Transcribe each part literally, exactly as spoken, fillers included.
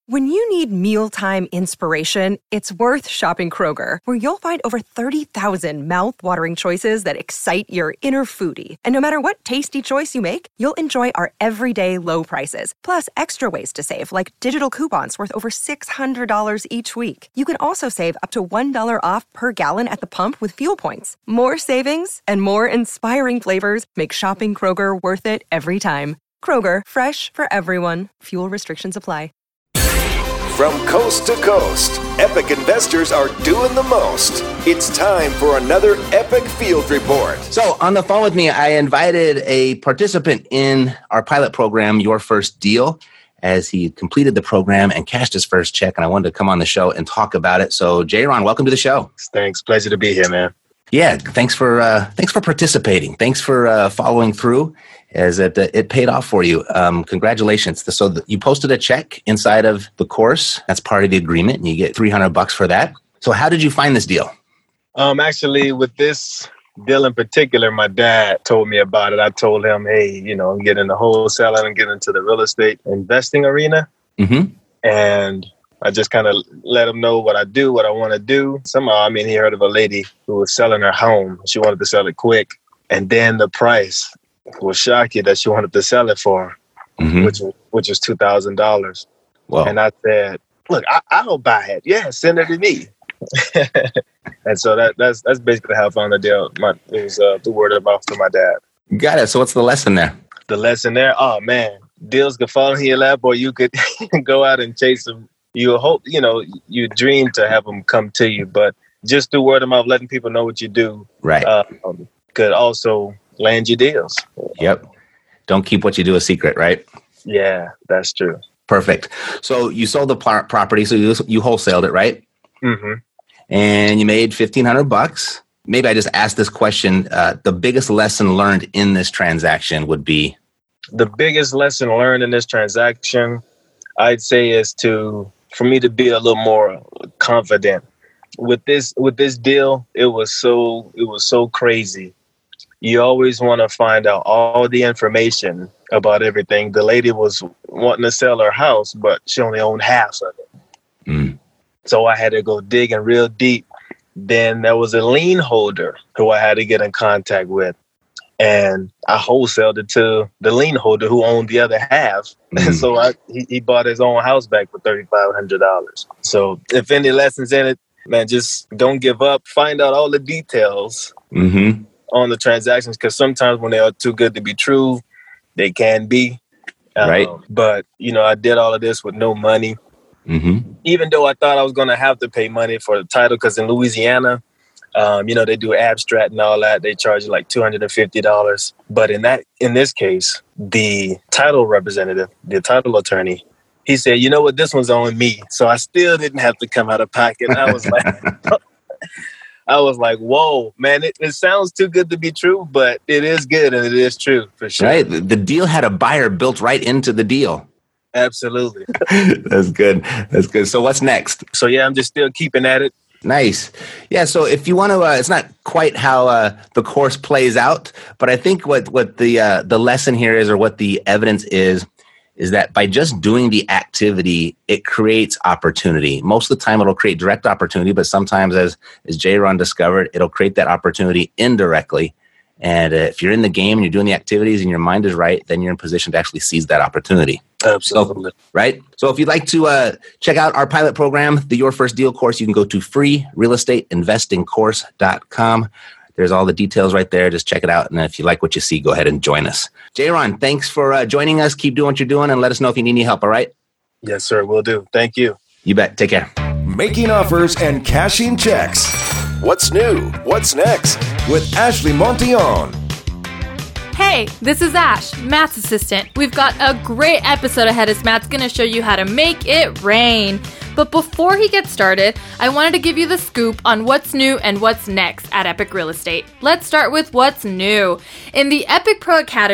When you need mealtime inspiration, it's worth shopping Kroger, where you'll find over thirty thousand mouth-watering choices that excite your inner foodie. And no matter what tasty choice you make, you'll enjoy our everyday low prices, plus extra ways to save, like digital coupons worth over six hundred dollars each week. You can also save up to one dollar off per gallon at the pump with fuel points. More savings and more inspiring flavors make shopping Kroger worth it every time. Kroger, fresh for everyone. Fuel restrictions apply. From coast to coast, Epic investors are doing the most. It's time for another Epic Field Report. So on the phone with me, I invited a participant in our pilot program, Your First Deal, as he completed the program and cashed his first check. And I wanted to come on the show and talk about it. So J-Ron, welcome to the show. Thanks. Pleasure to be here, man. Yeah, thanks for uh, thanks for participating. Thanks for uh, following through, as it uh, it paid off for you. Um, congratulations! So the, you posted a check inside of the course. That's part of the agreement, and you get three hundred bucks for that. So how did you find this deal? Um, actually, with this deal in particular, my dad told me about it. I told him, hey, you know, I'm getting the wholesaling and get into the real estate investing arena, mm-hmm. and I just kind of let him know what I do, what I want to do. Somehow, I mean, he heard of a lady who was selling her home. She wanted to sell it quick. And then the price was shocking that she wanted to sell it for, mm-hmm. which, which was two thousand dollars. Wow. And I said, look, I, I'll buy it. Yeah, send it to me. And so that, that's that's basically how I found the deal. My, it was uh, the word of mouth from my dad. Got it. So what's the lesson there? The lesson there? Oh, man. Deals could fall in your lap, or you could go out and chase them. You hope, you know, you dream to have them come to you, but just through word of mouth, letting people know what you do, right, uh, um, could also land you deals. Yep. Don't keep what you do a secret, right? Yeah, that's true. Perfect. So you sold the par- property, so you you wholesaled it, right? Mm-hmm. And you made fifteen hundred bucks. Maybe I just asked this question. Uh, the biggest lesson learned in this transaction would be? The biggest lesson learned in this transaction, I'd say, is to for me to be a little more confident with this with this deal. It was so it was so crazy. You always want to find out all the information about everything. The lady was wanting to sell her house, but she only owned half of it. Mm. So I had to go digging real deep. Then there was a lien holder who I had to get in contact with. And I wholesaled it to the lien holder who owned the other half. Mm. So I, he, he bought his own house back for three thousand five hundred dollars. So if any lessons in it, man, just don't give up. Find out all the details mm-hmm. on the transactions, because sometimes when they are too good to be true, they can be. Um, right. But, you know, I did all of this with no money. Mm-hmm. Even though I thought I was going to have to pay money for the title, because in Louisiana, Um, you know, they do abstract and all that. They charge you like two hundred fifty dollars. But in that, in this case, the title representative, the title attorney, he said, you know what, this one's on me. So I still didn't have to come out of pocket. I was like, I was like, whoa, man, it, it sounds too good to be true, but it is good and it is true for sure. Right. The deal had a buyer built right into the deal. Absolutely. That's good. That's good. So what's next? So, yeah, I'm just still keeping at it. Nice. Yeah. So if you want to, uh, it's not quite how uh, the course plays out, but I think what, what the, uh, the lesson here is, or what the evidence is, is that by just doing the activity, it creates opportunity. Most of the time it'll create direct opportunity, but sometimes, as, as J-Ron discovered, it'll create that opportunity indirectly. And uh, if you're in the game and you're doing the activities and your mind is right, then you're in position to actually seize that opportunity. Absolutely. So, right? So if you'd like to uh, check out our pilot program, the Your First Deal course, you can go to free real estate investing course dot com. There's all the details right there. Just check it out. And if you like what you see, go ahead and join us. J-Ron, thanks for uh, joining us. Keep doing what you're doing and let us know if you need any help, all right? Yes, sir. Will do. Thank you. You bet. Take care. Making offers and cashing checks. What's new? What's next? With Ashley Montillon. Hey, this is Ash, Matt's assistant. We've got a great episode ahead as Matt's going to show you how to make it rain. But before he gets started, I wanted to give you the scoop on what's new and what's next at Epic Real Estate. Let's start with what's new. In the Epic Pro Academy,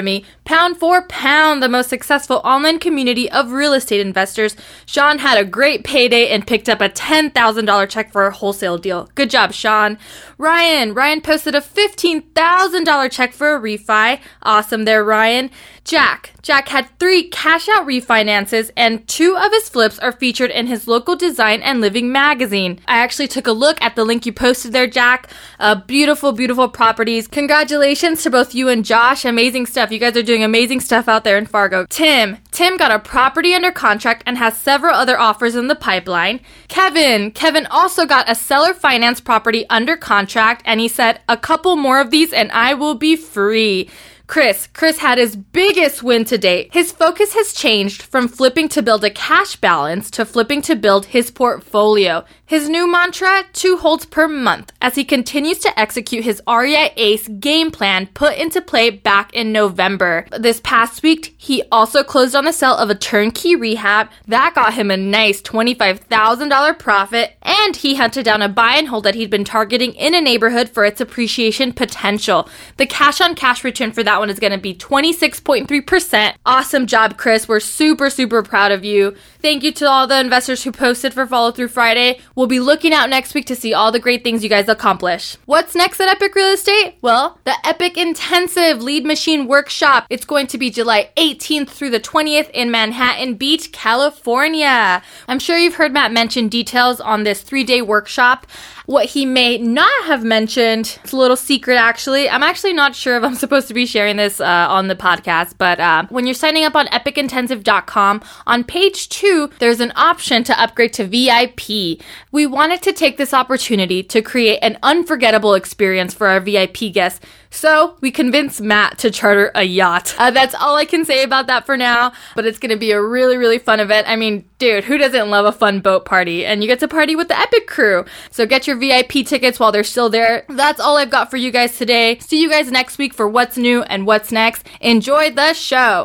Pound for pound, the most successful online community of real estate investors, Sean had a great payday and picked up a ten thousand dollars check for a wholesale deal. Good job, Sean. Ryan. Ryan posted a fifteen thousand dollars check for a refi. Awesome there, Ryan. Jack. Jack had three cash-out refinances, and two of his flips are featured in his local design and living magazine. I actually took a look at the link you posted there, Jack. Uh, beautiful, beautiful properties. Congratulations to both you and Josh. Amazing stuff. You guys are doing amazing stuff out there in Fargo. Tim. Tim got a property under contract and has several other offers in the pipeline. Kevin. Kevin also got a seller finance property under contract, and he said, a couple more of these and I will be free. Chris. Chris had his biggest win to date. His focus has changed from flipping to build a cash balance to flipping to build his portfolio. His new mantra, two holds per month, as he continues to execute his R E I ACE game plan put into play back in November. This past week, he also closed on the sale of a turnkey rehab. That got him a nice twenty-five thousand dollars profit, and he hunted down a buy and hold that he'd been targeting in a neighborhood for its appreciation potential. The cash-on-cash return for that one is going to be twenty-six point three percent. Awesome job, Chris. We're super, super proud of you. Thank you to all the investors who posted for Follow Through Friday. We'll be looking out next week to see all the great things you guys accomplish. What's next at Epic Real Estate? Well, the Epic Intensive Lead Machine Workshop. It's going to be July eighteenth through the twentieth in Manhattan Beach, California. I'm sure you've heard Matt mention details on this three-day workshop. What he may not have mentioned, it's a little secret actually. I'm actually not sure if I'm supposed to be sharing this uh, on the podcast, but uh, when you're signing up on epic intensive dot com, on page two, there's an option to upgrade to V I P. We wanted to take this opportunity to create an unforgettable experience for our V I P guests, so we convinced Matt to charter a yacht. Uh, that's all I can say about that for now, but it's going to be a really, really fun event. I mean, dude, who doesn't love a fun boat party? And you get to party with the Epic crew. So get your V I P tickets while they're still there. That's all I've got for you guys today. See you guys next week for what's new and what's next. Enjoy the show.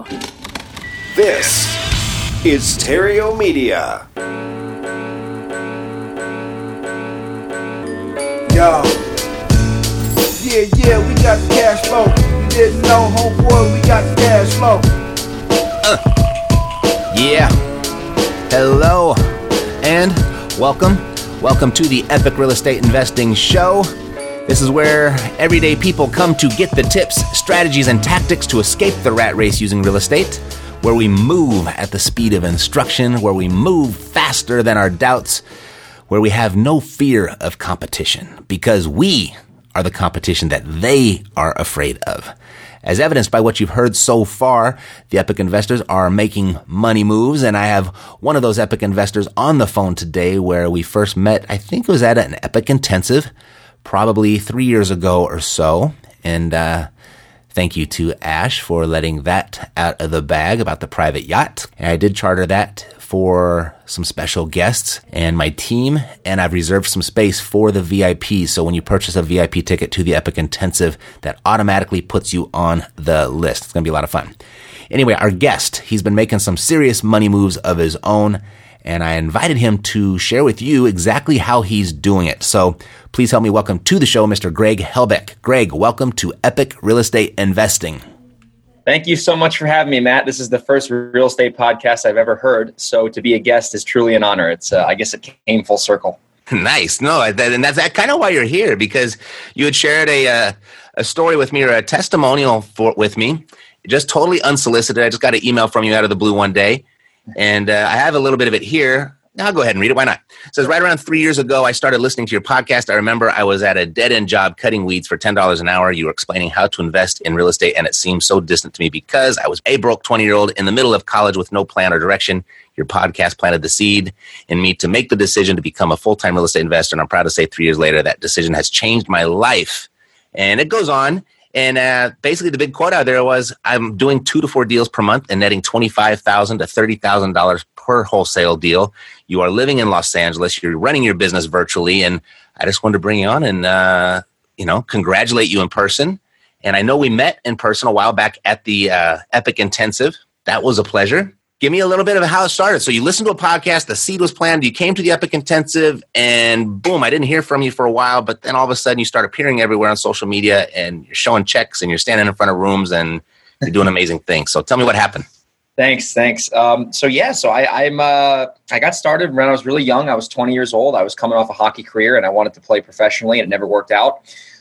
This is Terrio Media. Yo. Yeah, yeah, we got the cash flow. You didn't know, homeboy, we got the cash flow. Uh, yeah. Hello and welcome. Welcome to the Epic Real Estate Investing Show. This is where everyday people come to get the tips, strategies, and tactics to escape the rat race using real estate, where we move at the speed of instruction, where we move faster than our doubts, where we have no fear of competition, because we are the competition that they are afraid of. As evidenced by what you've heard so far, the Epic investors are making money moves, and I have one of those Epic investors on the phone today where we first met, I think it was at an Epic Intensive, probably three years ago or so. And uh thank you to Ash for letting that out of the bag about the private yacht. And I did charter that for some special guests and my team, and I've reserved some space for the V I P. So when you purchase a V I P ticket to the Epic Intensive, that automatically puts you on the list. It's going to be a lot of fun. Anyway, our guest, he's been making some serious money moves of his own, and I invited him to share with you exactly how he's doing it. So please help me welcome to the show, Mister Greg Helbeck. Greg, welcome to Epic Real Estate Investing. Thank you so much for having me, Matt. This is the first real estate podcast I've ever heard. So to be a guest is truly an honor. It's, uh, I guess it came full circle. Nice. No, that, and that's that kind of why you're here, because you had shared a uh, a story with me or a testimonial for with me, just totally unsolicited. I just got an email from you out of the blue one day, and uh, I have a little bit of it here. I'll go ahead and read it. Why not? It says, right around three years ago, I started listening to your podcast. I remember I was at a dead-end job cutting weeds for ten dollars an hour. You were explaining how to invest in real estate, and it seemed so distant to me because I was a broke twenty-year-old in the middle of college with no plan or direction. Your podcast planted the seed in me to make the decision to become a full-time real estate investor, and I'm proud to say three years later, that decision has changed my life. And it goes on. And uh, basically the big quote out there was, I'm doing two to four deals per month and netting twenty-five thousand dollars to thirty thousand dollars per wholesale deal. You are living in Los Angeles. You're running your business virtually. And I just wanted to bring you on and, uh, you know, congratulate you in person. And I know we met in person a while back at the uh, Epic Intensive. That was a pleasure. Give me a little bit of how it started. So you listened to a podcast, the seed was planned, you came to the Epic Intensive, and boom, I didn't hear from you for a while, but then all of a sudden you start appearing everywhere on social media, and you're showing checks, and you're standing in front of rooms, and you're doing amazing things. So tell me what happened. Thanks, thanks. Um, so yeah, so I, I'm uh, I got started when I was really young. I was twenty years old. I was coming off a hockey career, and I wanted to play professionally, and it never worked out.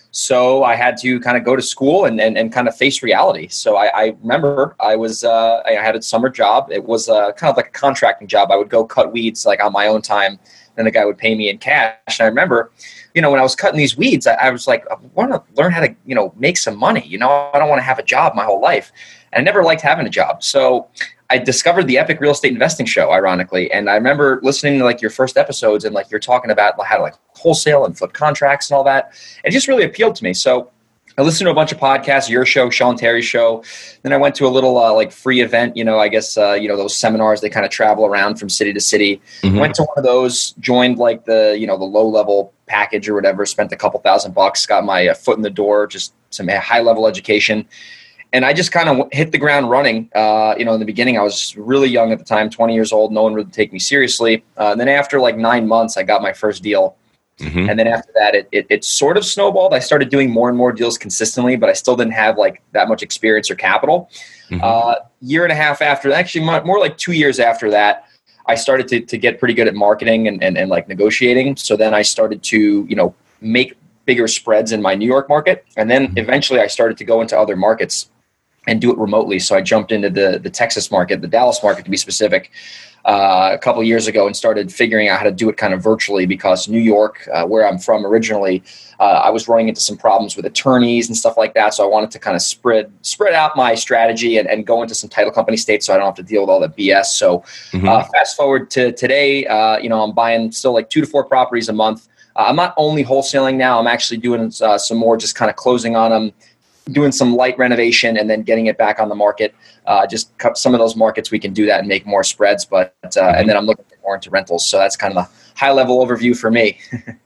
So I had to kind of go to school and, and, and kind of face reality. So I, I remember I was uh, I had a summer job. It was uh, kind of like a contracting job. I would go cut weeds like on my own time, and the guy would pay me in cash. And I remember, you know, when I was cutting these weeds, I, I was like, I want to learn how to, you know, make some money. You know, I don't want to have a job my whole life. And I never liked having a job. So I discovered the Epic Real Estate Investing Show, ironically. And I remember listening to like your first episodes, and like you're talking about how to like wholesale and flip contracts and all that. It just really appealed to me. So I listened to a bunch of podcasts, your show, Sean Terry's show. Then I went to a little uh, like free event, you know, I guess, uh, you know, those seminars, they kind of travel around from city to city. Mm-hmm. Went to one of those, joined like the, you know, the low level package or whatever, spent a couple thousand bucks, got my uh, foot in the door, just some high level education. And I just kind of hit the ground running. Uh, you know, in the beginning, I was really young at the time, twenty years old. No one would take me seriously. Uh, and then after like nine months, I got my first deal. Mm-hmm. And then after that, it, it it sort of snowballed. I started doing more and more deals consistently, but I still didn't have like that much experience or capital. Mm-hmm. Uh, year and a half after, actually more like two years after that, I started to to get pretty good at marketing and, and, and like negotiating. So then I started to, you know, make bigger spreads in my New York market. And then mm-hmm. eventually I started to go into other markets and do it remotely. So I jumped into the the Texas market, the Dallas market to be specific, uh, a couple of years ago, and started figuring out how to do it kind of virtually, because New York, uh, where I'm from originally, uh, I was running into some problems with attorneys and stuff like that. So I wanted to kind of spread spread out my strategy and, and go into some title company states so I don't have to deal with all that B S. So mm-hmm. uh, fast forward to today, uh, you know, I'm buying still like two to four properties a month. Uh, I'm not only wholesaling now, I'm actually doing uh, some more, just kind of closing on them, doing some light renovation, and then getting it back on the market. Uh, just cut some of those markets, we can do that and make more spreads. But uh, mm-hmm. and then I'm looking more into rentals. So that's kind of a high level overview for me.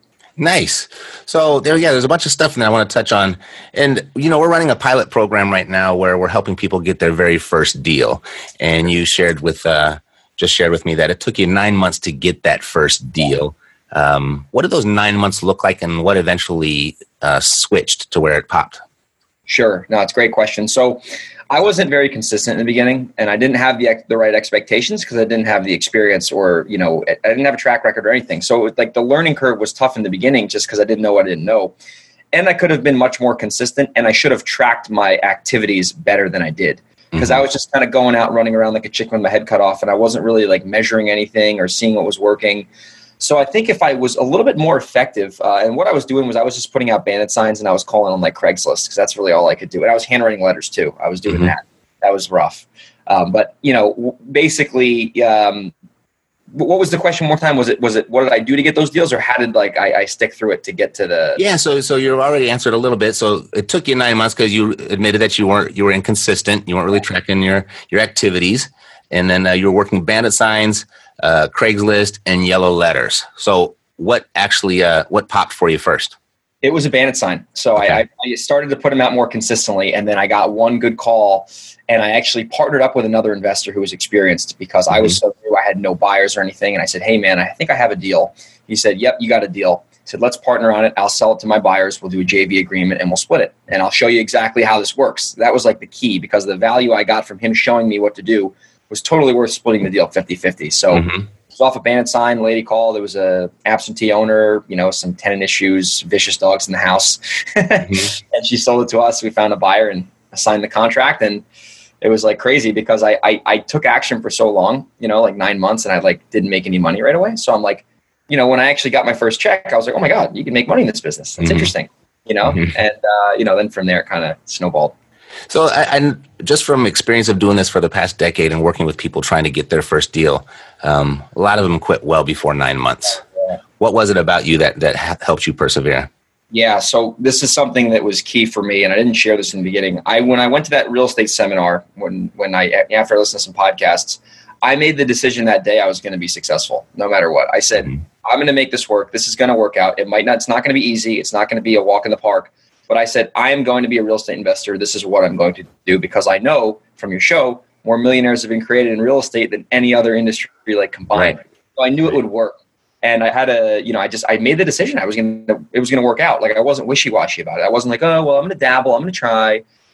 Nice. So there, yeah, there's a bunch of stuff that I want to touch on. And, you know, we're running a pilot program right now where we're helping people get their very first deal. And you shared with, uh, just shared with me that it took you nine months to get that first deal. Um, what did those nine months look like, and what eventually uh, switched to where it popped? Sure. No, it's a great question. So I wasn't very consistent in the beginning, and I didn't have the the right expectations because I didn't have the experience, or, you know, I didn't have a track record or anything. So it, like the learning curve was tough in the beginning just because I didn't know what I didn't know. And I could have been much more consistent, and I should have tracked my activities better than I did, because mm-hmm. I was just kind of going out running around like a chicken with my head cut off, and I wasn't really like measuring anything or seeing what was working. So I think if I was a little bit more effective, uh, and what I was doing was I was just putting out bandit signs, and I was calling on like Craigslist, because that's really all I could do. And I was handwriting letters too. I was doing mm-hmm. that. That was rough. Um, but, you know, basically, um, what was the question more time? Was it, was it, what did I do to get those deals, or how did like I, I stick through it to get to the? Yeah. So, so you already answered a little bit. So it took you nine months because you admitted that you weren't, you were inconsistent. You weren't really tracking your, your activities. And then uh, you were working bandit signs, uh, Craigslist, and yellow letters. So what actually, uh, what popped for you first? It was a bandit sign. So okay. I, I started to put them out more consistently, and then I got one good call, and I actually partnered up with another investor who was experienced, because mm-hmm. I was so new, I had no buyers or anything. And I said, hey man, I think I have a deal. He said, yep, you got a deal. I said, let's partner on it. I'll sell it to my buyers. We'll do a J V agreement, and we'll split it. And I'll show you exactly how this works. That was like the key, because the value I got from him showing me what to do was totally worth splitting the deal fifty-fifty. So mm-hmm. it was off a bandit sign, lady called. There was a absentee owner, you know, some tenant issues, vicious dogs in the house. mm-hmm. And she sold it to us. We found a buyer and signed the contract. And it was like crazy, because I, I, I took action for so long, you know, like nine months, and I like didn't make any money right away. So I'm like, you know, when I actually got my first check, I was like, oh my God, you can make money in this business. That's mm-hmm. interesting, you know? Mm-hmm. And, uh, you know, then from there it kind of snowballed. So I, I just from experience of doing this for the past decade and working with people trying to get their first deal, um, a lot of them quit well before nine months. Yeah. What was it about you that, that helped you persevere? Yeah, so this is something that was key for me, and I didn't share this in the beginning. I when I went to that real estate seminar, when when I after I listened to some podcasts, I made the decision that day I was going to be successful no matter what. I said, mm-hmm. I'm going to make this work. This is going to work out. It might not. It's not going to be easy. It's not going to be a walk in the park. But I said, I am going to be a real estate investor. This is what I'm going to do, because I know from your show, more millionaires have been created in real estate than any other industry like combined. Right. So I knew it would work. And I had a, you know, I just, I made the decision I was going to, it was going to work out. Like I wasn't wishy-washy about it. I wasn't like, oh, well, I'm going to dabble. I'm going to try.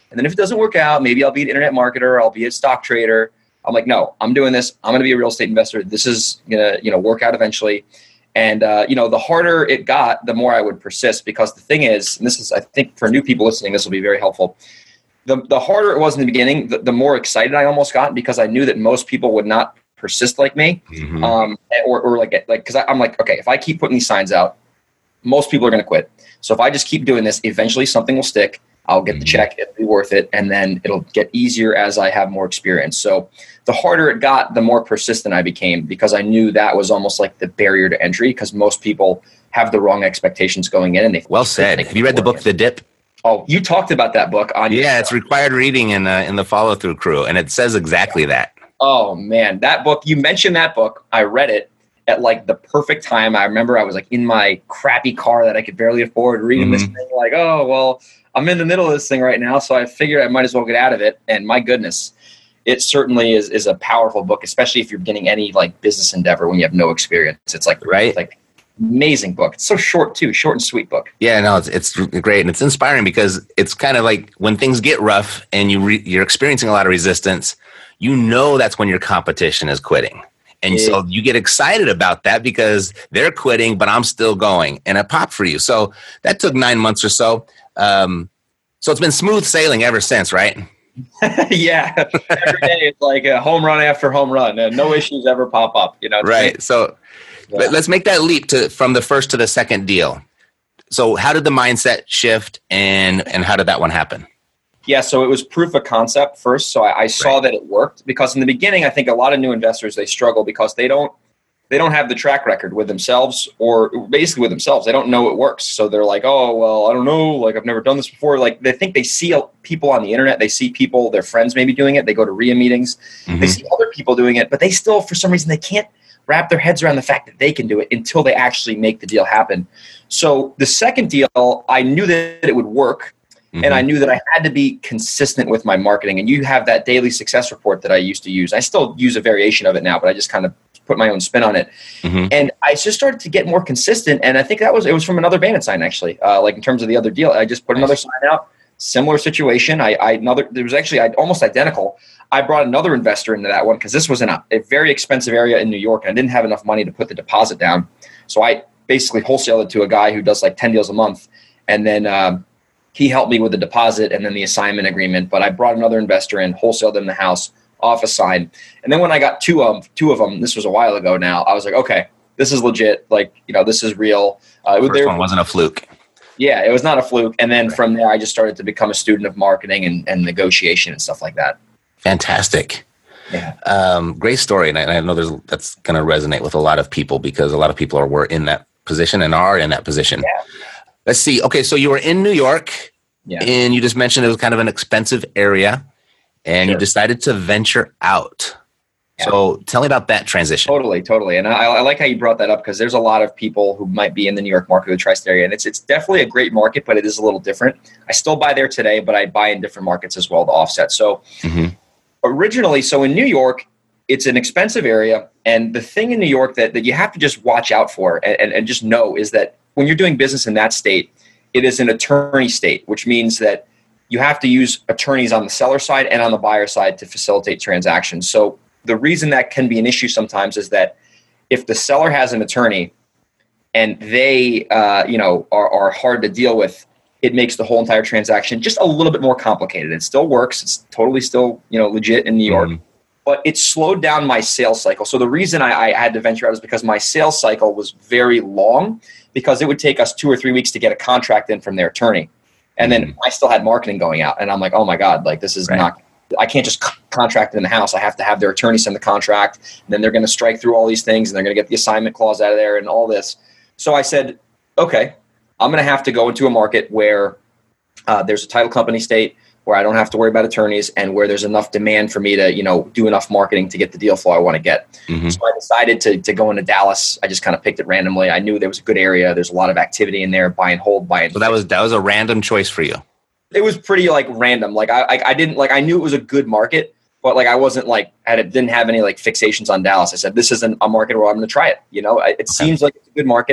And then if it doesn't work out, maybe I'll be an internet marketer. I'll be a stock trader. I'm like, no, I'm doing this. I'm going to be a real estate investor. This is going to, you know, work out eventually. And, uh, you know, the harder it got, the more I would persist, because the thing is, and this is, I think for new people listening, this will be very helpful. The, the harder it was in the beginning, the, the more excited I almost got, because I knew that most people would not persist like me. Mm-hmm. Um, or, or like, like, cause I, I'm like, okay, if I keep putting these signs out, most people are going to quit. So if I just keep doing this, eventually something will stick. I'll get the check. It'll be worth it. And then it'll get easier as I have more experience. So the harder it got, the more persistent I became, because I knew that was almost like the barrier to entry, because most people have the wrong expectations going in. And they well said. Have you read the book, The Dip? Oh, you talked about that book on your Yeah, show. It's required reading in, uh, in the Follow Through Crew. And it says exactly that. Oh, man. That book, you mentioned that book. I read it at like the perfect time. I remember I was like in my crappy car that I could barely afford, reading mm-hmm. this thing like, oh, well, I'm in the middle of this thing right now, so I figured I might as well get out of it. And my goodness, it certainly is is a powerful book, especially if you're beginning any like business endeavor when you have no experience. It's like right, it's like amazing book. It's so short too, short and sweet book. Yeah, no, it's it's great, and it's inspiring, because it's kind of like when things get rough and you re- you're experiencing a lot of resistance, you know that's when your competition is quitting. And yeah. so you get excited about that because they're quitting, but I'm still going, and it popped for you. So that took nine months or so. Um, so it's been smooth sailing ever since, right? Yeah. Every day it's like a home run after home run, and no issues ever pop up, you know? Right. Great. So yeah. let's make that leap to from the first to the second deal. So how did the mindset shift, and, and how did that one happen? Yeah, so it was proof of concept first. So I, I saw right. that it worked, because in the beginning, I think a lot of new investors, they struggle because they don't they don't have the track record with themselves, or basically with themselves. They don't know it works. So they're like, oh, well, I don't know. Like, I've never done this before. Like, they think they see people on the internet. They see people, their friends maybe doing it. They go to R I A meetings. Mm-hmm. They see other people doing it, but they still, for some reason, they can't wrap their heads around the fact that they can do it until they actually make the deal happen. So the second deal, I knew that it would work. Mm-hmm. And I knew that I had to be consistent with my marketing. And you have that daily success report that I used to use. I still use a variation of it now, but I just kind of put my own spin on it. Mm-hmm. And I just started to get more consistent. And I think that was, it was from another Bandit sign, actually. Uh, like in terms of the other deal, I just put nice. another sign out, similar situation. I, I another, there was actually I, almost identical. I brought another investor into that one, because this was in a, a very expensive area in New York. And I didn't have enough money to put the deposit down. So I basically wholesaled it to a guy who does like ten deals a month. And then, um, he helped me with the deposit and then the assignment agreement. But I brought another investor in, wholesaled them the house, off a sign. And then when I got two of two of them, this was a while ago now, I was like, okay, this is legit. Like, you know, this is real. Uh, First there, one wasn't a fluke. Yeah, it was not a fluke. And then from there, I just started to become a student of marketing and, and negotiation and stuff like that. Fantastic. Yeah. Um, great story. And I, I know there's, that's going to resonate with a lot of people, because a lot of people are were in that position and are in that position. Yeah. Let's see. Okay, so you were in New York, yeah. and you just mentioned it was kind of an expensive area, and sure. you decided to venture out. Yeah. So tell me about that transition. Totally, totally. And I, I like how you brought that up, because there's a lot of people who might be in the New York market, the tri-state area, and it's it's definitely a great market, but it is a little different. I still buy there today, but I buy in different markets as well to offset. So mm-hmm. originally, so in New York, it's an expensive area, and the thing in New York that, that you have to just watch out for and, and, and just know is that when you're doing business in that state, it is an attorney state, which means that you have to use attorneys on the seller side and on the buyer side to facilitate transactions. So the reason that can be an issue sometimes is that if the seller has an attorney and they, uh, you know, are, are hard to deal with, it makes the whole entire transaction just a little bit more complicated. It still works. It's totally still, you know, legit in New York. Mm-hmm. But it slowed down my sales cycle. So the reason I, I had to venture out is because my sales cycle was very long, because it would take us two or three weeks to get a contract in from their attorney. And mm-hmm. then I still had marketing going out. And I'm like, oh my God, like this is right. not, I can't just c- contract it in the house. I have to have their attorney send the contract. And then they're going to strike through all these things, and they're going to get the assignment clause out of there and all this. So I said, okay, I'm going to have to go into a market where uh, there's a title company state, where I don't have to worry about attorneys, and where there's enough demand for me to, you know, do enough marketing to get the deal flow I want to get. Mm-hmm. So I decided to to go into Dallas. I just kind of picked it randomly. I knew there was a good area. There's a lot of activity in there, buy and hold, buy and So that was that was a random choice for you. It was pretty like random. Like I, I I didn't like I knew it was a good market, but like I wasn't like I didn't have any like fixations on Dallas. I said, this isn't a market where I'm going to try it. You know, it okay. seems like it's a good market.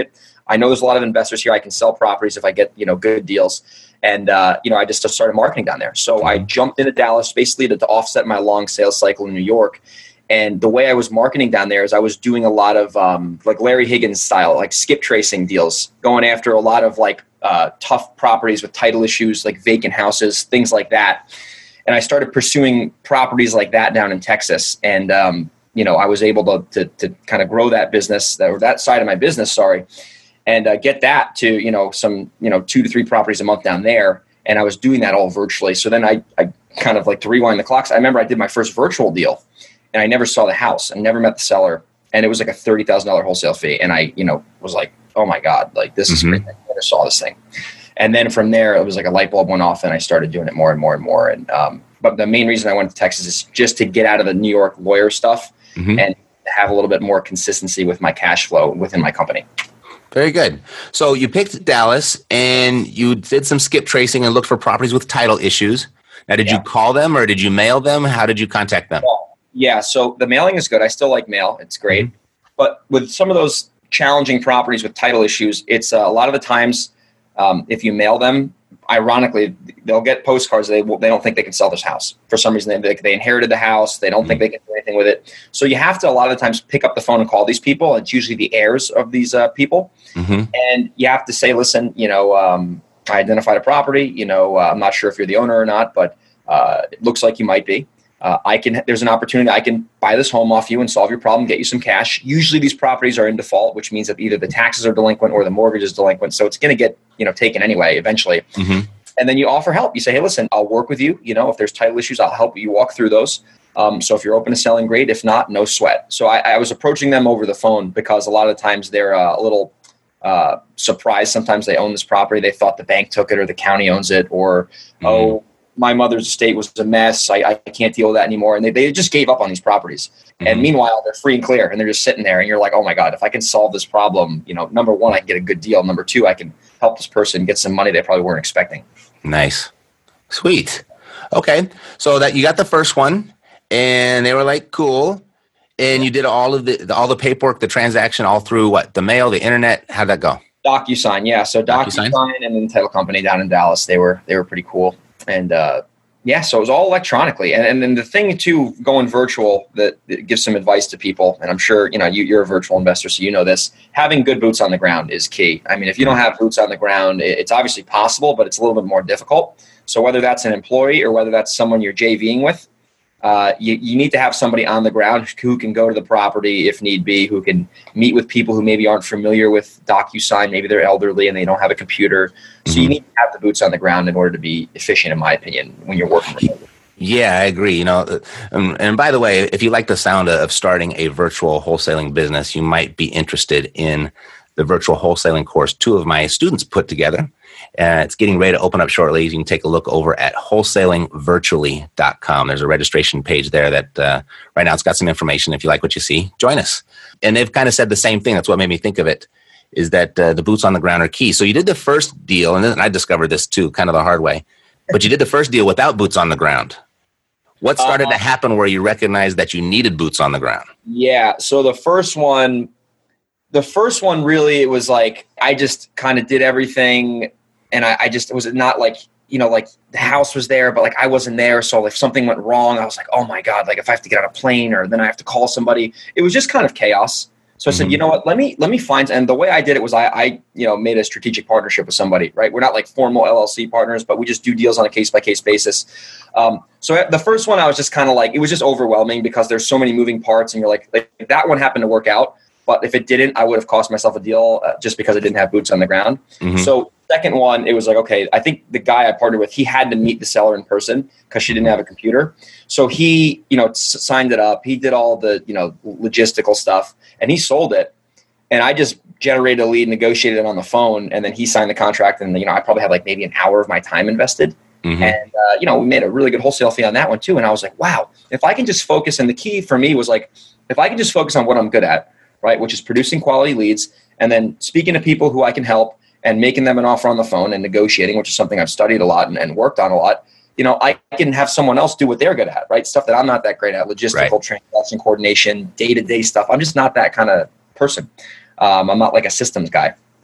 I know there's a lot of investors here. I can sell properties if I get, you know, good deals. And, uh, you know, I just started marketing down there. So I jumped into Dallas basically to, to offset my long sales cycle in New York. And the way I was marketing down there is I was doing a lot of um, like Larry Higgins style, like skip tracing deals, going after a lot of like uh, tough properties with title issues, like vacant houses, things like that. And I started pursuing properties like that down in Texas. And, um, you know, I was able to, to, to kind of grow that business, or that side of my business, sorry, and uh, get that to, you know, some, you know, two to three properties a month down there. And I was doing that all virtually. So then I, I kind of like to rewind the clocks. I remember I did my first virtual deal and I never saw the house and never met the seller. And it was like a thirty thousand dollars wholesale fee. And I, you know, was like, oh my God, like this is mm-hmm. great. I never saw this thing. And then from there, it was like a light bulb went off and I started doing it more and more and more. And, um, but the main reason I went to Texas is just to get out of the New York lawyer stuff mm-hmm. and have a little bit more consistency with my cash flow within my company. Very good. So you picked Dallas and you did some skip tracing and looked for properties with title issues. Now, did yeah. you call them or did you mail them? How did you contact them? Well, yeah. So the mailing is good. I still like mail. It's great. Mm-hmm. But with some of those challenging properties with title issues, it's uh, a lot of the times um, if you mail them, ironically, they'll get postcards. They they don't think they can sell this house for some reason. They they inherited the house. They don't mm-hmm. think they can do anything with it. So you have to a lot of the times pick up the phone and call these people. It's usually the heirs of these uh, people, mm-hmm. and you have to say, listen, you know, um, I identified a property. You know, uh, I'm not sure if you're the owner or not, but uh, it looks like you might be. Uh, I can. There's an opportunity. I can buy this home off you and solve your problem, get you some cash. Usually, these properties are in default, which means that either the taxes are delinquent or the mortgage is delinquent. So it's going to get you know taken anyway eventually. Mm-hmm. And then you offer help. You say, hey, listen, I'll work with you. You know, if there's title issues, I'll help you walk through those. Um, so if you're open to selling, great. If not, no sweat. So I, I was approaching them over the phone because a lot of times they're uh, a little uh, surprised. Sometimes they own this property. They thought the bank took it or the county owns it or, mm-hmm. oh, my mother's estate was a mess. I, I can't deal with that anymore. And they, they just gave up on these properties. Mm-hmm. And meanwhile, they're free and clear and they're just sitting there and you're like, oh my God, if I can solve this problem, you know, number one, I can get a good deal. Number two, I can help this person get some money they probably weren't expecting. Nice. Sweet. Okay. So that you got the first one and they were like, cool. And you did all of the, all the paperwork, the transaction, all through what? The mail, the internet. How'd that go? DocuSign. Yeah. So DocuSign, DocuSign and then the title company down in Dallas, they were, they were pretty cool. And, uh, yeah, so it was all electronically. And, and then the thing, too, going virtual that, that gives some advice to people, and I'm sure, you know, you, you're a virtual investor, so you know this, having good boots on the ground is key. I mean, if you don't have boots on the ground, it, it's obviously possible, but it's a little bit more difficult. So whether that's an employee or whether that's someone you're JVing with, uh, you, you need to have somebody on the ground who can go to the property if need be, who can meet with people who maybe aren't familiar with DocuSign. Maybe they're elderly and they don't have a computer. So you need to have the boots on the ground in order to be efficient, in my opinion, when you're working remotely. Yeah, I agree. You know, um, and by the way, if you like the sound of starting a virtual wholesaling business, you might be interested in the virtual wholesaling course two of my students put together. Uh, it's getting ready to open up shortly. You can take a look over at wholesaling virtually dot com. There's a registration page there that uh, right now it's got some information. If you like what you see, join us. And they've kind of said the same thing. That's what made me think of it, is that uh, the boots on the ground are key. So you did the first deal, and then I discovered this too, kind of the hard way, but you did the first deal without boots on the ground. What started uh, to happen where you recognized that you needed boots on the ground? Yeah. So the first one, the first one really, it was like, I just kind of did everything. And I, I just, it was not like, you know, like the house was there, but like I wasn't there. So if something went wrong, I was like, oh my God, like if I have to get on a plane or then I have to call somebody, it was just kind of chaos. So I said, mm-hmm. you know what, let me, let me find, and the way I did it was I, I, you know, made a strategic partnership with somebody, right? We're not like formal L L C partners, but we just do deals on a case by case basis. Um, so the first one, I was just kind of like, it was just overwhelming because there's so many moving parts and you're like, like that one happened to work out. But if it didn't, I would have cost myself a deal uh, just because I didn't have boots on the ground. Mm-hmm. So second one, it was like, okay, I think the guy I partnered with, he had to meet the seller in person because she didn't have a computer. So he, you know, s- signed it up. He did all the, you know, logistical stuff and he sold it. And I just generated a lead, negotiated it on the phone. And then he signed the contract. And, you know, I probably had like maybe an hour of my time invested. Mm-hmm. And, uh, you know, we made a really good wholesale fee on that one too. And I was like, wow, if I can just focus. And the key for me was like, if I can just focus on what I'm good at, right, which is producing quality leads and then speaking to people who I can help and making them an offer on the phone and negotiating, which is something I've studied a lot and, and worked on a lot. You know, I can have someone else do what they're good at, right? Stuff that I'm not that great at, logistical, right. transaction coordination, day-to-day stuff. I'm just not that kind of person. Um, I'm not like a systems guy.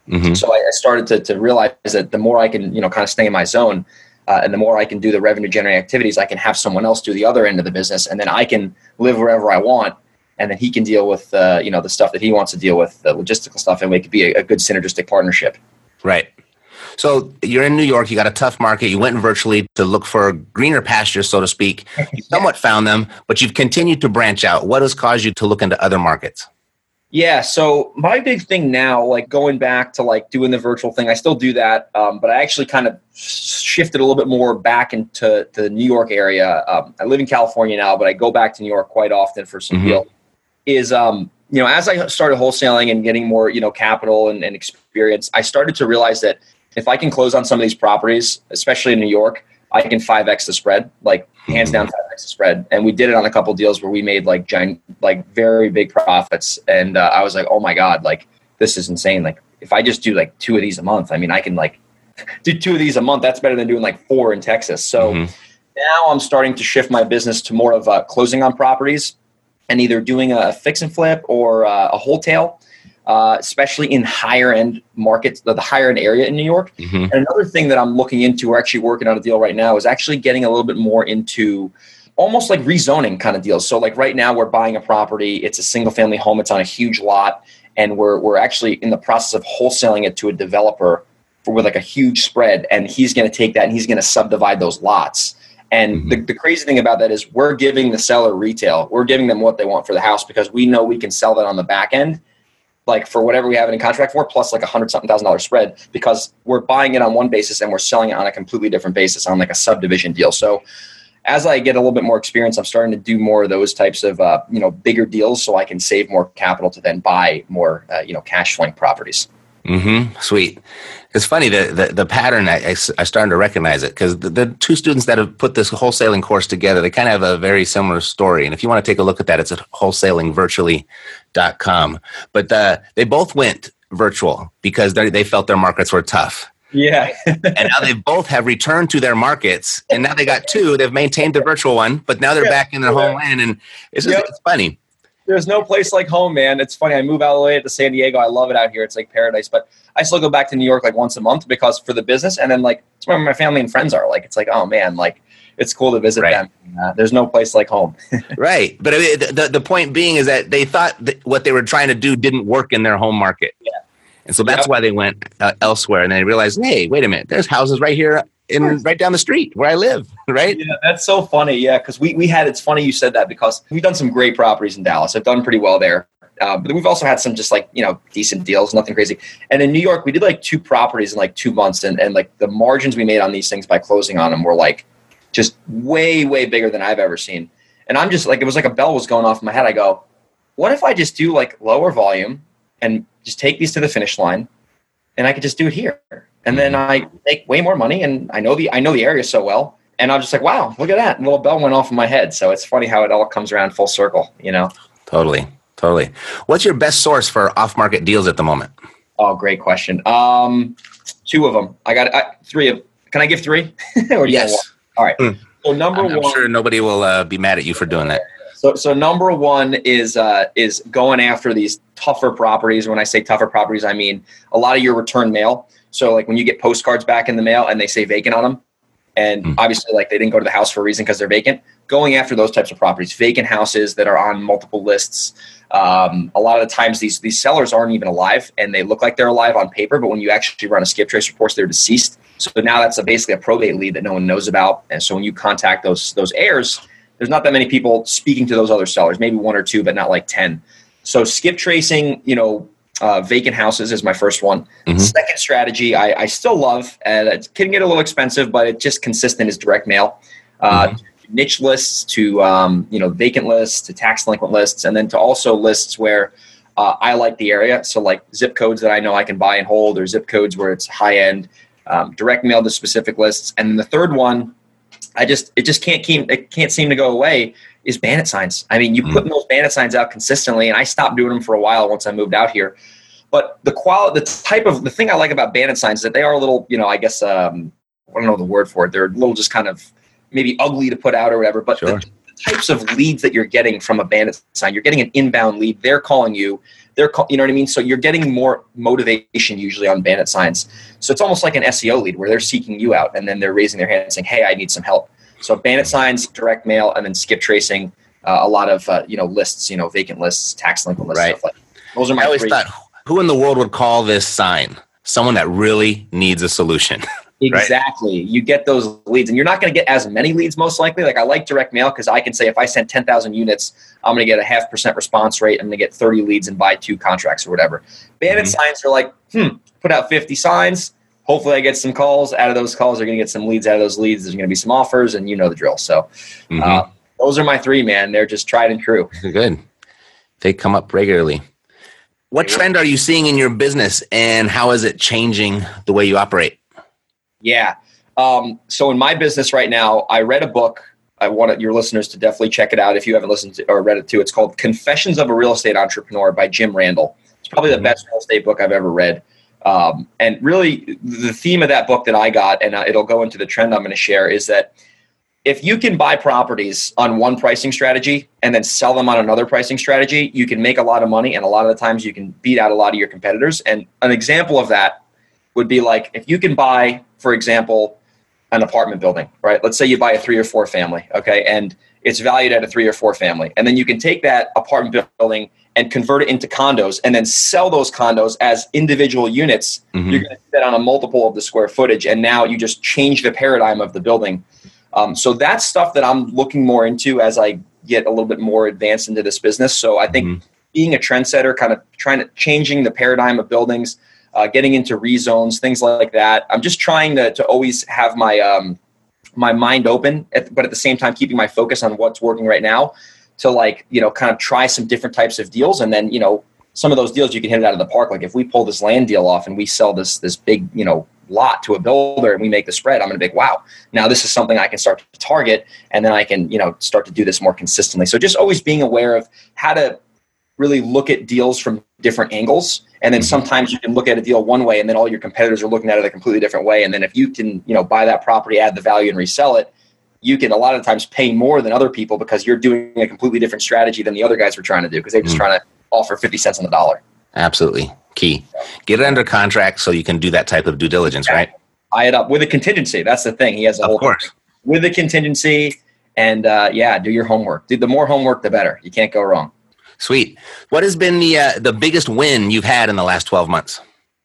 Mm-hmm. So I, I started to, to realize that the more I can, you know, kind of stay in my zone, uh, and the more I can do the revenue generating activities, I can have someone else do the other end of the business, and then I can live wherever I want, and then he can deal with, uh, you know, the stuff that he wants to deal with, the logistical stuff, and we could be a, a good synergistic partnership. Right. So you're in New York, you got a tough market, you went virtually to look for greener pastures, so to speak. You somewhat found them, but you've continued to branch out. What has caused you to look into other markets? Yeah, so my big thing now, like going back to like doing the virtual thing, I still do that, um, but I actually kind of shifted a little bit more back into the New York area. Um, I live in California now, but I go back to New York quite often for some mm-hmm. deal. Is, um, you know, as I started wholesaling and getting more, you know, capital and, and experience, I started to realize that if I can close on some of these properties, especially in New York, I can five X the spread, like hands down five X the spread. And we did it on a couple of deals where we made like giant, like very big profits. And uh, I was like, oh my God, like this is insane. Like if I just do like two of these a month, I mean, I can like do two of these a month. That's better than doing like four in Texas. So mm-hmm. now I'm starting to shift my business to more of uh, closing on properties and either doing a fix and flip or uh, a wholesale. Uh, especially in higher end markets, the, the higher end area in New York. Mm-hmm. And another thing that I'm looking into, we're actually working on a deal right now, is actually getting a little bit more into almost like rezoning kind of deals. So like right now we're buying a property, it's a single family home, it's on a huge lot, and we're we're actually in the process of wholesaling it to a developer for, with like a huge spread, and he's going to take that and he's going to subdivide those lots. And mm-hmm. the, the crazy thing about that is we're giving the seller retail, we're giving them what they want for the house because we know we can sell that on the back end, like for whatever we have it in contract for, plus like a hundred something thousand dollar spread, because we're buying it on one basis and we're selling it on a completely different basis on like a subdivision deal. So as I get a little bit more experience, I'm starting to do more of those types of, uh, you know, bigger deals so I can save more capital to then buy more, uh, you know, cash flowing properties. Mm-hmm. Sweet. It's funny, the, the, the pattern, I, I, I started to recognize it because the, the two students that have put this wholesaling course together, they kind of have a very similar story. And if you want to take a look at that, it's at wholesaling virtually dot com. But uh, they both went virtual because they, they felt their markets were tough. Yeah. And now they both have returned to their markets, and now they got two. They've maintained the virtual one, but now they're yeah. back in their homeland, and it's just, yep. it's funny. There's no place like home, man. It's funny. I move out of the way to San Diego. I love it out here. It's like paradise. But I still go back to New York like once a month because for the business, and then like it's where my family and friends are. Like it's like, oh man, like it's cool to visit right. them. Uh, there's no place like home. Right. But I mean, the the point being is that they thought that what they were trying to do didn't work in their home market. Yeah. And so that's yep. why they went uh, elsewhere, and they realized, hey, wait a minute, there's houses right here in right down the street where I live, right? Yeah, that's so funny. Yeah, because we we had, it's funny you said that because we've done some great properties in Dallas. I've done pretty well there. Uh, but we've also had some just like, you know, decent deals, nothing crazy. And in New York, we did like two properties in like two months. And, and like the margins we made on these things by closing on them were like just way, way bigger than I've ever seen. And I'm just like, it was like a bell was going off in my head. I go, what if I just do like lower volume and just take these to the finish line and I could just do it here? And then I make way more money, and I know the I know the area so well. And I'm just like, wow, look at that. And a little bell went off in my head. So it's funny how it all comes around full circle, you know? Totally, totally. What's your best source for off-market deals at the moment? Oh, great question. Um, two of them. I got I, three of. Can I give three? Or do yes. You all right. Mm. So number I'm, one. I'm sure nobody will uh, be mad at you for doing that. So, so number one is uh, is going after these tougher properties. When I say tougher properties, I mean a lot of your return mail. So like when you get postcards back in the mail and they say vacant on them, and mm. obviously like they didn't go to the house for a reason because they're vacant, going after those types of properties, vacant houses that are on multiple lists. Um, a lot of the times these these sellers aren't even alive and they look like they're alive on paper, but when you actually run a skip trace report, they're deceased. So now that's a, basically a probate lead that no one knows about. And so when you contact those those heirs, there's not that many people speaking to those other sellers, maybe one or two, but not like ten. So skip tracing, you know, Uh, vacant houses is my first one. Mm-hmm. Second strategy, I, I still love, and it can get a little expensive, but it's just consistent, is direct mail. Uh, mm-hmm. Niche lists to, um, you know, vacant lists to tax delinquent lists, and then to also lists where uh, I like the area. So like zip codes that I know I can buy and hold, or zip codes where it's high end, um, direct mail to specific lists. And then the third one, I just, it just can't keep, it can't seem to go away, is bandit signs. I mean, you mm-hmm. put those bandit signs out consistently, and I stopped doing them for a while once I moved out here. But the quality, the type of, the thing I like about bandit signs is that they are a little, you know, I guess, um, I don't know the word for it. They're a little just kind of maybe ugly to put out or whatever. But sure. the, the types of leads that you're getting from a bandit sign. You're getting an inbound lead. They're calling you. They're call, you know what I mean? So you're getting more motivation usually on bandit signs. So it's almost like an S E O lead where they're seeking you out and then they're raising their hand and saying, hey, I need some help. So bandit signs, direct mail, and then skip tracing, uh, a lot of, uh, you know, lists, you know, vacant lists, tax delinquent lists, right. stuff like that. Those are my I always three. thought, who in the world would call this sign? Someone that really needs a solution. Exactly. Right? You get those leads and you're not going to get as many leads most likely. Like I like direct mail because I can say if I send ten thousand units, I'm going to get a half percent response rate. I'm going to get thirty leads and buy two contracts or whatever. Bandit mm-hmm. signs are like, hmm, put out fifty signs. Hopefully I get some calls. Out of those calls, they're going to get some leads. Out of those leads, there's going to be some offers and you know the drill. So mm-hmm. uh, those are my three, man. They're just tried and true. Good. They come up regularly. What trend are you seeing in your business and how is it changing the way you operate? Yeah. Um, so in my business right now, I read a book. I want your listeners to definitely check it out if you haven't listened to or read it too. It's called Confessions of a Real Estate Entrepreneur by Jim Randall. It's probably the best real estate book I've ever read. Um, and really the theme of that book that I got, and uh, it'll go into the trend I'm going to share, is that if you can buy properties on one pricing strategy and then sell them on another pricing strategy, you can make a lot of money. And a lot of the times you can beat out a lot of your competitors. And an example of that would be like if you can buy, for example, an apartment building, right? Let's say you buy a three or four family, okay? And it's valued at a three or four family. And then you can take that apartment building and convert it into condos and then sell those condos as individual units. Mm-hmm. You're going to do that on a multiple of the square footage. And now you just change the paradigm of the building. Um, so that's stuff that I'm looking more into as I get a little bit more advanced into this business. So I think mm-hmm. being a trendsetter, kind of trying to changing the paradigm of buildings, Uh, getting into rezones, things like that. I'm just trying to to always have my um, my mind open, at, but at the same time keeping my focus on what's working right now to like, you know, kind of try some different types of deals. And then, you know, some of those deals you can hit it out of the park. Like if we pull this land deal off and we sell this this big, you know, lot to a builder and we make the spread, I'm going to be like, wow, now this is something I can start to target and then I can, you know, start to do this more consistently. So just always being aware of how to really look at deals from different angles. And then sometimes you can look at a deal one way and then all your competitors are looking at it a completely different way. And then if you can, you know, buy that property, add the value and resell it, you can a lot of times pay more than other people because you're doing a completely different strategy than the other guys were trying to do because they're just mm-hmm. trying to offer fifty cents on the dollar. Absolutely. Key. Get it under contract so you can do that type of due diligence, yeah. right? Buy it up with a contingency. That's the thing. He has a of whole course. Thing. With a contingency and uh, yeah, do your homework. Dude, the more homework, the better. You can't go wrong. Sweet. What has been the uh, the biggest win you've had in the last twelve months?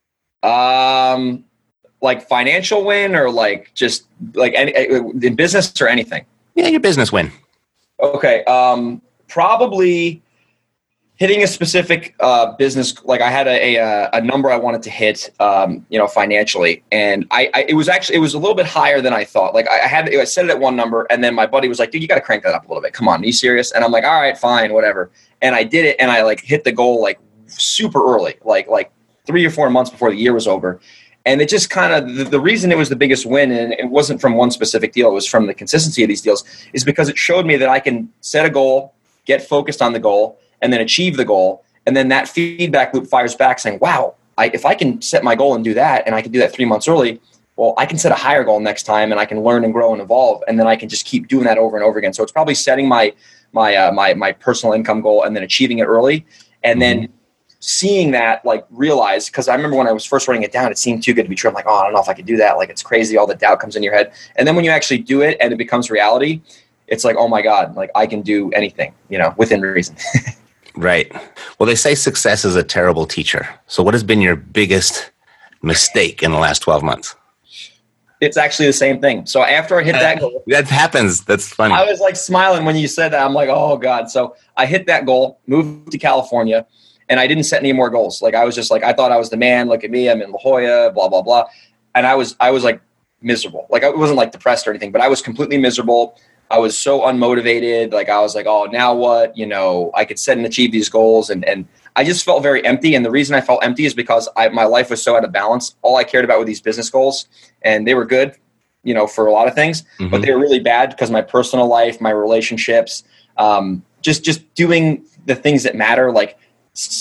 Um, like financial win or like just like any, in business or anything? Yeah, your business win. Okay. Um, probably hitting a specific uh, business. Like I had a, a a number I wanted to hit, um, you know, financially, and I, I it was actually it was a little bit higher than I thought. Like I had I set it at one number, and then my buddy was like, "Dude, you got to crank that up a little bit. Come on, are you serious?" And I'm like, "All right, fine, whatever." And I did it, and I like hit the goal like super early, like like three or four months before the year was over. And it just kind of the, the reason it was the biggest win, and it wasn't from one specific deal, it was from the consistency of these deals, is because it showed me that I can set a goal, get focused on the goal, and then achieve the goal, and then that feedback loop fires back saying, "Wow, I, if I can set my goal and do that, and I can do that three months early, well, I can set a higher goal next time, and I can learn and grow and evolve, and then I can just keep doing that over and over again." So it's probably setting my my uh, my my personal income goal and then achieving it early, and then seeing that like realize, because I remember when I was first writing it down, it seemed too good to be true. I'm like, oh, I don't know if I could do that. Like it's crazy. All the doubt comes in your head, and then when you actually do it and it becomes reality, it's like, oh my God, like I can do anything, you know, within reason. Right. Well, they say success is a terrible teacher. So what has been your biggest mistake in the last twelve months? It's actually the same thing. So after I hit that goal, that happens. That's funny. I was like smiling when you said that. I'm like, oh God. So I hit that goal, moved to California, and I didn't set any more goals. Like I was just like, I thought I was the man. Look at me. I'm in La Jolla, blah, blah, blah. And I was, I was like miserable. Like I wasn't like depressed or anything, but I was completely miserable. I was so unmotivated. Like I was like, oh, now what? You know, I could set and achieve these goals. And, and I just felt very empty. And the reason I felt empty is because I, my life was so out of balance. All I cared about were these business goals, and they were good, you know, for a lot of things, mm-hmm. but they were really bad because my personal life, my relationships, um, just, just doing the things that matter, like s-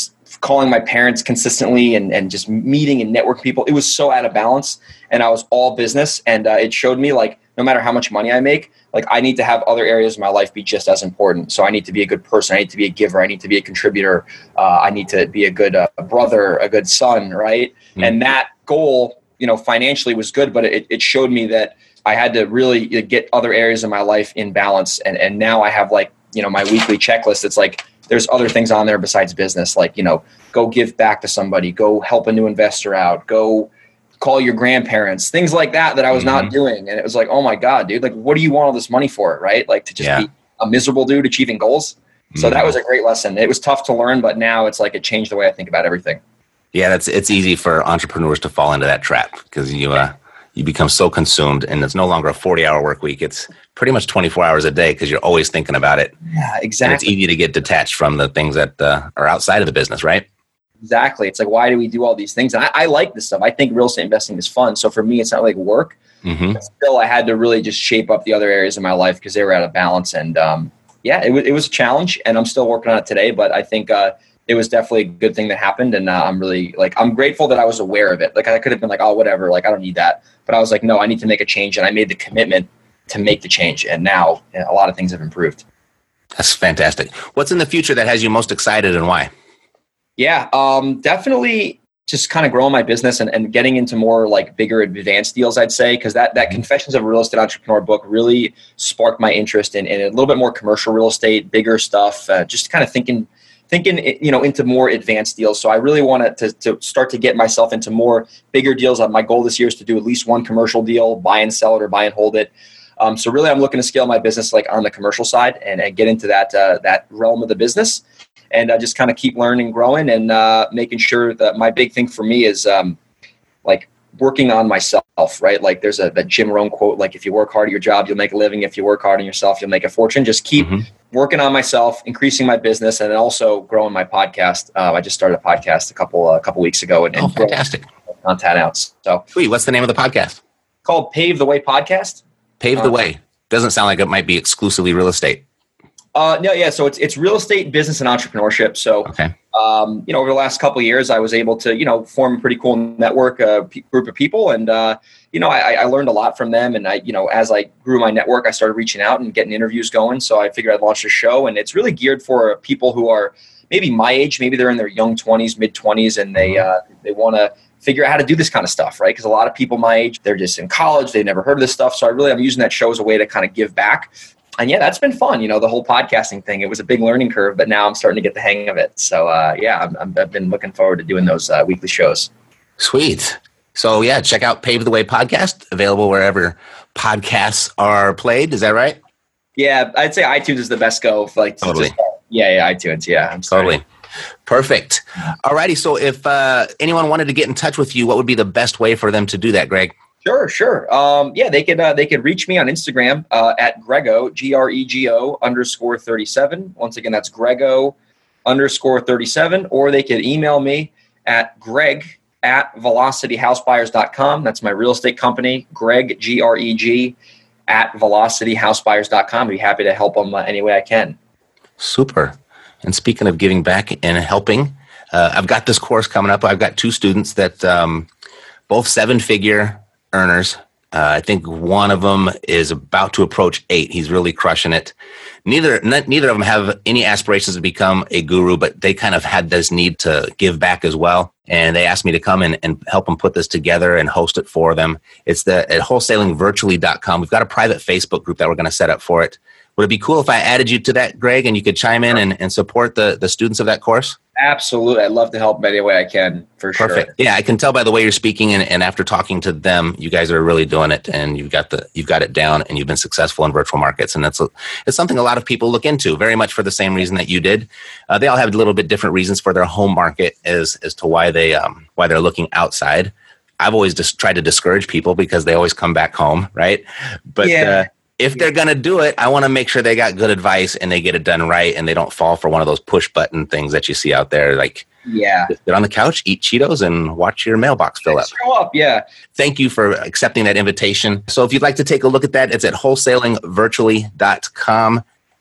calling my parents consistently and, and just meeting and networking people. It was so out of balance, and I was all business. And uh, it showed me, like, no matter how much money I make, like, I need to have other areas of my life be just as important. So I need to be a good person. I need to be a giver. I need to be a contributor. Uh, I need to be a good uh, brother, a good son, right? Mm-hmm. And that goal, you know, financially was good, but it, it showed me that I had to really get other areas of my life in balance. And, and now I have, like, you know, my weekly checklist. It's like, there's other things on there besides business, like, you know, go give back to somebody, go help a new investor out, go call your grandparents, things like that, that I was mm-hmm. not doing. And it was like, oh my God, dude, like, what do you want all this money for? Right? Like, to just yeah. be a miserable dude achieving goals. Mm-hmm. So that was a great lesson. It was tough to learn, but now it's like, it changed the way I think about everything. Yeah. That's, it's easy for entrepreneurs to fall into that trap because you, uh, you become so consumed, and it's no longer a forty hour work week. It's pretty much twenty-four hours a day because you're always thinking about it. Yeah, exactly. And it's easy to get detached from the things that uh, are outside of the business, right? Exactly. It's like, why do we do all these things? And I, I like this stuff. I think real estate investing is fun. So for me, it's not like work. Mm-hmm. But still, I had to really just shape up the other areas of my life because they were out of balance. And um, yeah, it, w- it was a challenge, and I'm still working on it today. But I think uh, it was definitely a good thing that happened. And uh, I'm really, like, I'm grateful that I was aware of it. Like, I could have been like, oh, whatever. Like, I don't need that. But I was like, no, I need to make a change. And I made the commitment to make the change. And now a lot of things have improved. That's fantastic. What's in the future that has you most excited, and why? Yeah, um, definitely just kind of growing my business and, and getting into more like bigger advanced deals, I'd say, because that, that Confessions of a Real Estate Entrepreneur book really sparked my interest in, in a little bit more commercial real estate, bigger stuff, uh, just kind of thinking thinking, you know, into more advanced deals. So I really wanted to, to start to get myself into more bigger deals. My goal this year is to do at least one commercial deal, buy and sell it or buy and hold it. Um, so really, I'm looking to scale my business like on the commercial side and, and get into that uh, that realm of the business, and uh, just kind of keep learning, growing, and uh, making sure that my big thing for me is um, like working on myself, right? Like there's a that Jim Rohn quote, like, if you work hard at your job, you'll make a living. If you work hard on yourself, you'll make a fortune. Just keep mm-hmm. working on myself, increasing my business, and then also growing my podcast. Uh, I just started a podcast a couple a uh, couple weeks ago, and, and oh, fantastic content out. So, sweet. What's the name of the podcast? Called Pave the Way Podcast. Pave the um, Way. Doesn't sound like it might be exclusively real estate. Uh, no, yeah. So it's it's real estate, business, and entrepreneurship. So, okay. um, you know, over the last couple of years, I was able to, you know, form a pretty cool network, a uh, p- group of people, and uh, you know, I, I learned a lot from them. And I, you know, as I grew my network, I started reaching out and getting interviews going. So I figured I'd launch a show, and it's really geared for people who are maybe my age, maybe they're in their young twenties, mid twenties, and they uh, they want to figure out how to do this kind of stuff, right? Because a lot of people my age, they're just in college, they've never heard of this stuff. So I really, I'm using that show as a way to kind of give back. And yeah, that's been fun. You know, the whole podcasting thing, it was a big learning curve, but now I'm starting to get the hang of it. So uh, yeah, I'm, I'm, I've been looking forward to doing those uh, weekly shows. Sweet. So yeah, check out Pave the Way Podcast, available wherever podcasts are played. Is that right? Yeah, I'd say iTunes is the best go. For like, totally. Just, yeah, yeah, iTunes. Yeah, I'm sorry. Totally. Perfect. All righty. So if uh, anyone wanted to get in touch with you, what would be the best way for them to do that, Greg? Sure, sure. Um, yeah, they could uh, they could reach me on Instagram uh, at Grego, G R E G O underscore thirty-seven. Once again, that's Grego underscore thirty-seven. Or they could email me at Greg at velocity house buyers dot com. That's my real estate company, Greg, G R E G, at velocity house buyers dot com. I'd be happy to help them uh, any way I can. Super. And speaking of giving back and helping, uh, I've got this course coming up. I've got two students that um, both seven-figure earners. Uh, I think one of them is about to approach eight. He's really crushing it. Neither n- neither of them have any aspirations to become a guru, but they kind of had this need to give back as well. And they asked me to come in and help them put this together and host it for them. It's the at wholesaling virtually dot com. We've got a private Facebook group that we're going to set up for it. Would it be cool if I added you to that, Greg, and you could chime in and, and support the, the students of that course? Absolutely. I'd love to help any way I can, for sure. Perfect. Yeah, I can tell by the way you're speaking, and, and after talking to them, you guys are really doing it, and you've got the you've got it down, and you've been successful in virtual markets, and that's a, it's something a lot of people look into, very much for the same reason that you did. Uh, they all have a little bit different reasons for their home market as as to why they um, why they're looking outside. I've always just tried to discourage people because they always come back home, right? But yeah. uh, if they're going to do it, I want to make sure they got good advice and they get it done right and they don't fall for one of those push button things that you see out there. Like, yeah, sit on the couch, eat Cheetos, and watch your mailbox fill up. Show up, yeah. Thank you for accepting that invitation. So if you'd like to take a look at that, it's at wholesaling virtually dot com.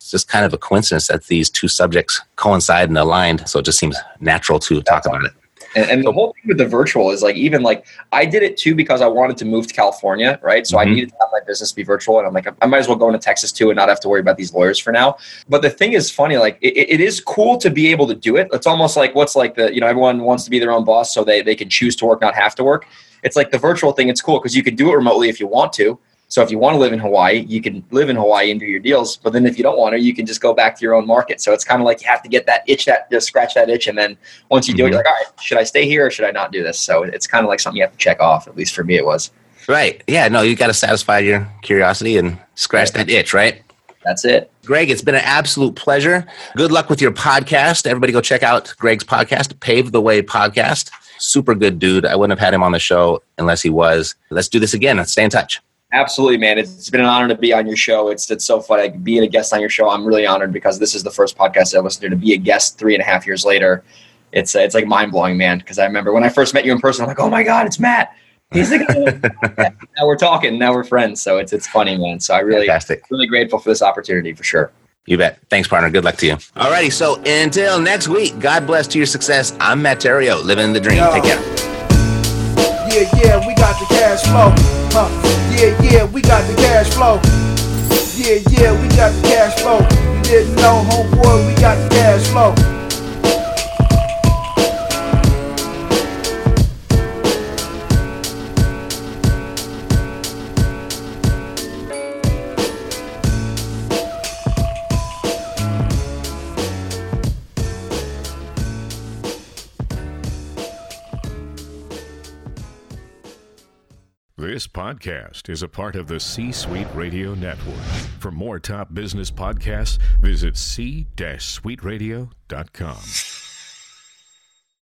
it's just kind of a coincidence that these two subjects coincide and aligned. So it just seems natural to That's talk about it. And, and the whole thing with the virtual is like, even like I did it too because I wanted to move to California, right? So mm-hmm. I needed to have my business be virtual. And I'm like, I might as well go into Texas too and not have to worry about these lawyers for now. But the thing is funny, like it, it is cool to be able to do it. It's almost like what's like the, you know, everyone wants to be their own boss so they, they can choose to work, not have to work. It's like the virtual thing. It's cool because you can do it remotely if you want to. So if you want to live in Hawaii, you can live in Hawaii and do your deals. But then if you don't want to, you can just go back to your own market. So it's kind of like you have to get that itch, that just scratch that itch. And then once you do mm-hmm. it, you're like, all right, should I stay here or should I not do this? So it's kind of like something you have to check off. At least for me, it was. Right. Yeah, no, you got to satisfy your curiosity and scratch that itch, right? That's it. Greg, it's been an absolute pleasure. Good luck with your podcast. Everybody go check out Greg's podcast, Pave the Way Podcast. Super good dude. I wouldn't have had him on the show unless he was. Let's do this again. Let's stay in touch. Absolutely, man. It's been an honor to be on your show. It's it's so fun. Like, being a guest on your show, I'm really honored because this is the first podcast I listened to. To be a guest three and a half years later, it's it's like mind blowing, man. Because I remember when I first met you in person, I'm like, oh my god, it's Matt. He's the guy. Now we're talking. Now we're friends. So it's it's funny, man. So I really Fantastic. really grateful for this opportunity for sure. You bet. Thanks, partner. Good luck to you. Alrighty. So until next week, God bless to your success. I'm Matt Theriault, living the dream. Yo. Take care. Yeah, yeah, we got the cash flow. Huh. Yeah, yeah, we got the cash flow. Yeah, yeah, we got the cash flow. You didn't know, homeboy, we got the cash flow. This podcast is a part of the C-Suite Radio Network. For more top business podcasts, visit c suite radio dot com.